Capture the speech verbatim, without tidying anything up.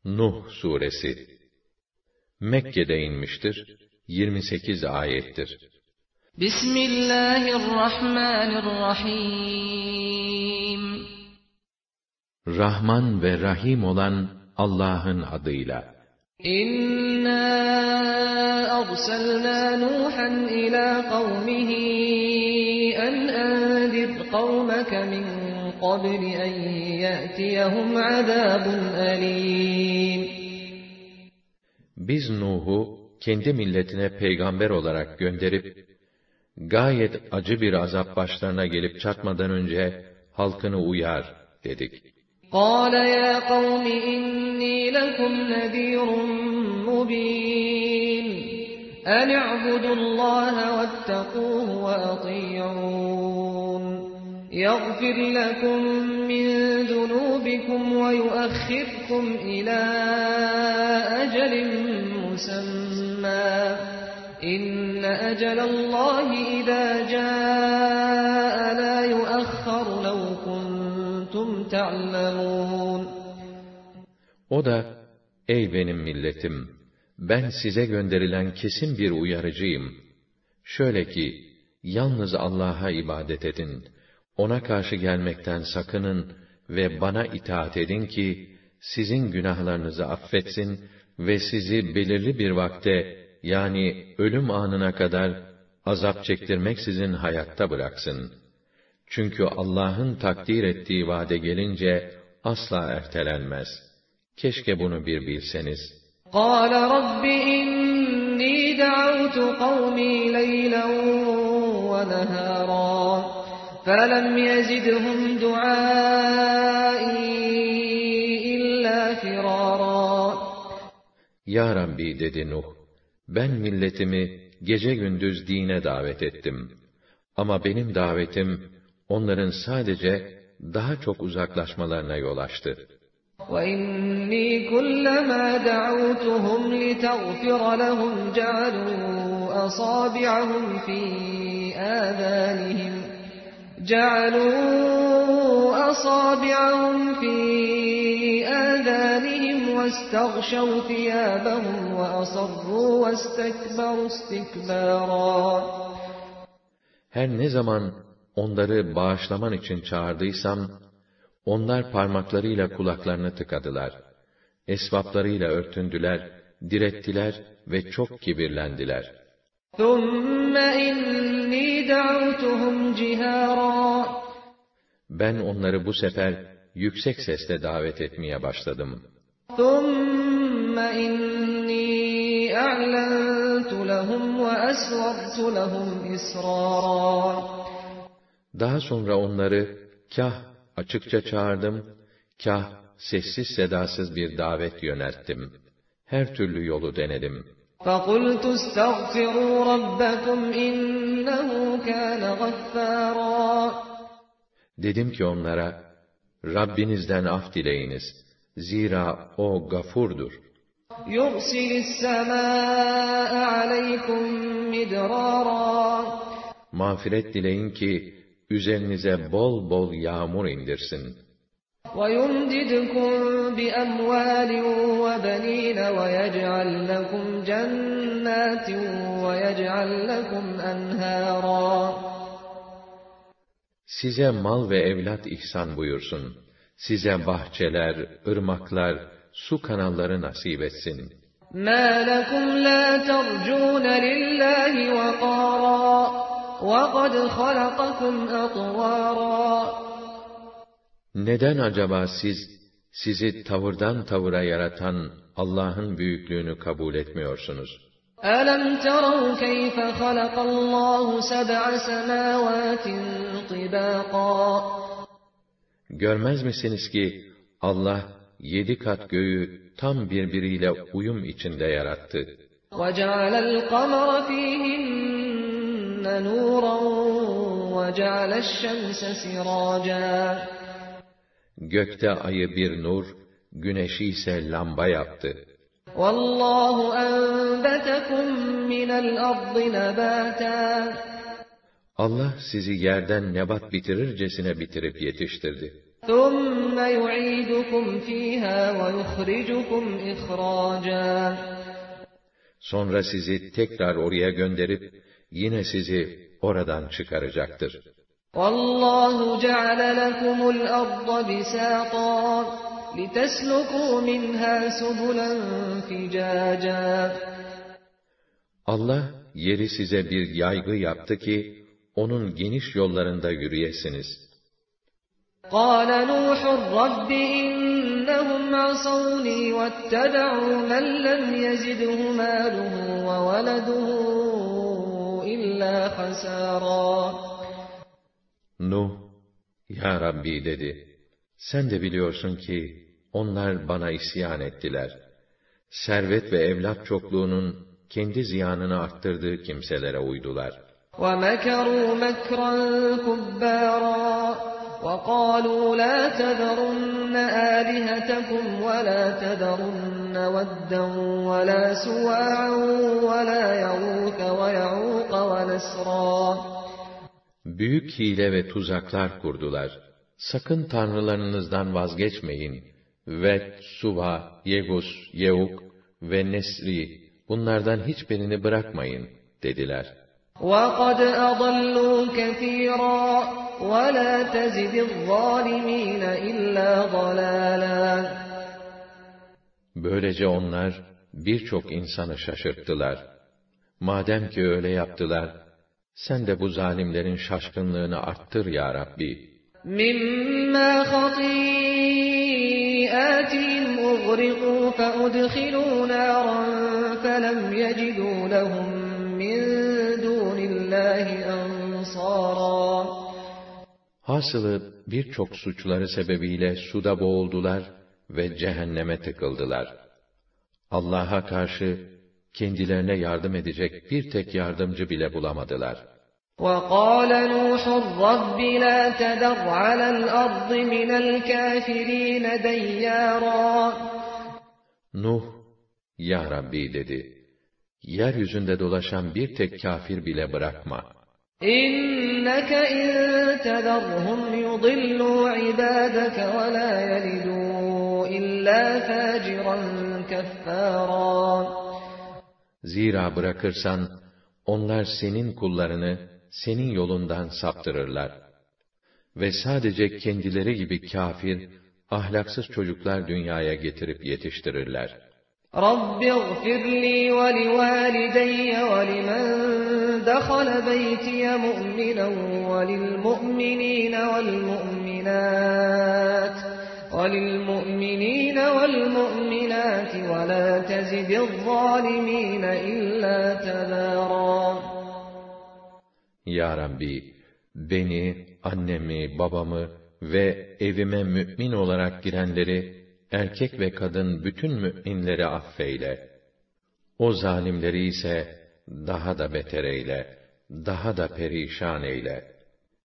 Nuh Suresi Mekke'de inmiştir, yirmi sekiz ayettir. Bismillahirrahmanirrahim. Rahman ve Rahim olan Allah'ın adıyla. İnna arsalna Nuhan ila kavmihi en endir kavmeke min qabli en ya'tiyahum azabun alim. Biz Nuh'u kendi milletine peygamber olarak gönderip, gayet acı bir azap başlarına gelip çatmadan önce halkını uyar dedik. قَالَ يَا قَوْمِ إِنِّي لَكُمْ نَذِيرٌ مُّبِينٌ أَنِ اعْبُدُوا اللَّهَ وَاتَّقُوهُ وَأَطِيعُونِ يَغْفِرْ لَكُم مِّن ذُنُوبِكُمْ وَيُؤَخِّرْكُمْ إِلَىٰ أَجَلٍ مُّسَمًّى إِنَّ أَجَلَ اللَّهِ إِذَا جَاءَ لَا يُؤَخَّرُ لَوْ كُنتُمْ تَعْلَمُونَ. O da, ey benim milletim, ben size gönderilen kesin bir uyarıcıyım. Şöyle ki, yalnız Allah'a ibadet edin, ona karşı gelmekten sakının ve bana itaat edin ki, sizin günahlarınızı affetsin ve sizi belirli bir vakte, yani ölüm anına kadar azap çektirmeksizin hayatta bıraksın. Çünkü Allah'ın takdir ettiği vade gelince asla ertelenmez. Keşke bunu bir bilseniz. قَالَ رَبِّ إِنِّي دَعَوْتُ قَوْمِي لَيْلًا وَنَهَارًا فَلَمْ يَزِدْهُمْ دُعَائِي إِلَّا فِرَارًا. Ya Rabbi dedi Nuh, ben milletimi gece gündüz dine davet ettim. Ama benim davetim, onların sadece daha çok uzaklaşmalarına yol açtı. وَإِنِّي كُلَّمَا دَعَوْتُهُمْ لِتَغْفِرَ لَهُمْ جَعَلُوا أَصَابِعَهُمْ فِي آذَانِهِمْ جَعَلُوا أَصَابِعَهُمْ فِي آذَانِهِمْ وَاسْتَغْشَوْا ثِيَابَهُمْ وَأَصَرُّوا وَاسْتَكْبَرُوا اسْتِكْبَارًا. Her ne zaman onları bağışlaman için çağırdıysam, onlar parmaklarıyla kulaklarını tıkadılar. Esvaplarıyla örtündüler, direttiler ve çok kibirlendiler. ثُمَّ إِنِّي دَعَوْتُهُمْ جِهَارًا. Ben onları bu sefer yüksek sesle davet etmeye başladım. ثُمَّ إِنِّي أَعْلَنتُ لَهُمْ وَأَسْرَرْتُ لَهُمْ إِسْرَارًا. Daha sonra onları kah açıkça çağırdım, kah sessiz sedasız bir davet yönelttim. Her türlü yolu denedim. فَقُلْتُ اسْتَغْفِرُوا رَبَّكُمْ إِنَّهُ كَانَ غَفَّارًا. Dedim ki onlara, Rabbinizden af dileyiniz. Zira o gafurdur. يُرْسِلِ السَّمَاءَ عَلَيْكُمْ مِدْرَارًا. Mağfiret dileyin ki, üzerinize bol bol yağmur indirsin. وَيُمْدِدْكُمْ بِأَمْوَالٍ وَبَنِينَ وَيَجْعَلْ لَكُمْ جَنَّاتٍ وَيَجْعَلْ لَكُمْ أَنْهَارًا. Size mal ve evlat ihsan buyursun. Size bahçeler, ırmaklar, su kanalları nasip etsin. مَا لَكُمْ لَا تَرْجُونَ لِلَّهِ وَقَارًا وَقَدْ خَلَقَكُمْ أَطْوَارًا. Neden acaba siz, sizi tavırdan tavıra yaratan Allah'ın büyüklüğünü kabul etmiyorsunuz? أَلَمْ تَرَوْا كَيْفَ خَلَقَ اللّٰهُ سَبْعَ سَمَاوَاتٍ طِبَاقًا. Görmez misiniz ki Allah yedi kat göğü tam birbiriyle uyum içinde yarattı. وَجَعَلَ الْقَمَرَ فِيهِنَّ نُورًا وَجَعَلَ الشَّمْسَ سِرَاجًا. Gökte ayı bir nur, güneşi ise lamba yaptı. وَاللّٰهُ أَنْبَتَكُمْ مِنَ الْأَرْضِ نَبَاتًا. Allah sizi yerden nebat bitirircesine bitirip yetiştirdi. ثُمَّ يُعِيدُكُمْ فِيهَا وَيُخْرِجُكُمْ إِخْرَاجًا. Sonra sizi tekrar oraya gönderip, yine sizi oradan çıkaracaktır. وَاللّٰهُ جَعَلَ لَكُمُ الْأَرْضَ بِسَاطًا لِتَسْلُكُوا مِنْهَا سُبُلًا فِجَاجًا. Allah, yeri size bir yaygı yaptı ki, onun geniş yollarında yürüyesiniz. قَالَ نُوحٌ رَبِّ إِنَّهُمْ عَصَوْنِي وَاتَّبَعُوا مَنْ لَمْ يَزِدْهُ مَالُهُ وَوَلَدُهُ إِلَّا خَسَارًا. Nuh, Ya Rabbi dedi, sen de biliyorsun ki, onlar bana isyan ettiler. Servet ve evlat çokluğunun kendi ziyanını arttırdığı kimselere uydular. وَمَكَرُوا مَكْرًا كُبَّارًا وَقَالُوا لَا تَذَرُنَّ آلِهَتَكُمْ وَلَا تَذَرُنَّ وَدًّا وَلَا سُوَاعًا وَلَا يَغُوثَ وَيَعُوقَ وَنَسْرًا. Büyük hile ve tuzaklar kurdular. Sakın tanrılarınızdan vazgeçmeyin. Vet, Suva, Yegus, Yeuk ve Nesri, bunlardan hiçbirini bırakmayın dediler. وَقَدْ أَضَلُّوا كَثِيرًا وَلَا تَزِدِ الظَّالِمِينَ إِلَّا ضَلَالًا. Böylece onlar birçok insanı şaşırttılar. Madem ki öyle yaptılar, sen de bu zalimlerin şaşkınlığını arttır ya Rabbi. مِمَّا خَطِيئَاتِهِمْ أُغْرِقُوا فَأُدْخِلُوا نَارًا فَلَمْ يَجِدُوا لَهُم مِّن دُونِ اللّٰهِ أَنصَارًا. Hasılı birçok suçları sebebiyle suda boğuldular ve cehenneme tıkıldılar. Allah'a karşı kendilerine yardım edecek bir tek yardımcı bile bulamadılar. وَقَالَ نُوحٌ رَبِّ لَا تَذَرْ عَلَى الْأَرْضِ مِنَ الْكَافِرِينَ دَيَّارًا. Nuh, Ya Rabbi dedi, yeryüzünde dolaşan bir tek kafir bile bırakma. إِنَّكَ إِن تَذَرْهُمْ يُضِلُّوا عِبَادَكَ وَلَا يَلِدُوا إِلَّا فَاجِرًا كَفَّارًا. Zira bırakırsan, onlar senin kullarını, senin yolundan saptırırlar. Ve sadece kendileri gibi kafir, ahlaksız çocuklar dünyaya getirip yetiştirirler. رَبِّ اغْفِرْ لِي وَلِوَالِدَيَّ وَلِمَنْ دَخَلَ بَيْتِيَ مُؤْمِنًا وَلِلْمُؤْمِنِينَ وَالْمُؤْمِنَاتِ وَلِلْمُؤْمِنِينَ وَالْمُؤْمِنَاتِ وَلَا تَزِدِ الظَّالِمِينَ إِلَّا تَبَارًا. Ya Rabbi, beni, annemi, babamı ve evime mümin olarak girenleri, erkek ve kadın bütün müminleri affeyle. O zalimleri ise daha da beter eyle, daha da perişan eyle.